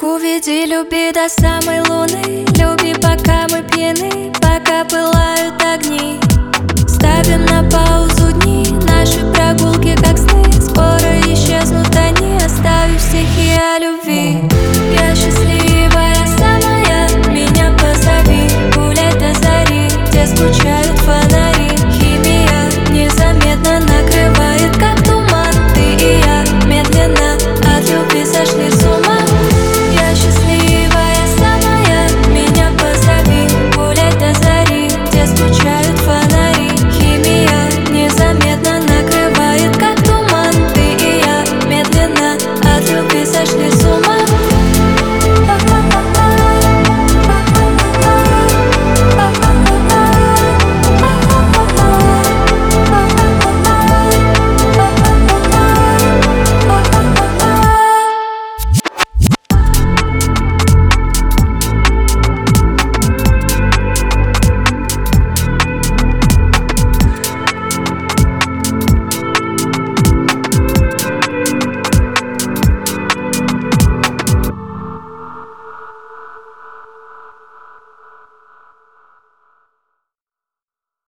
Уведи, люби до самой луны, люби, пока мы пьяны, пока пылают огни. Ставим на паузу дни, наши прогулки как сны, скоро исчезнут они, оставив стихи о любви.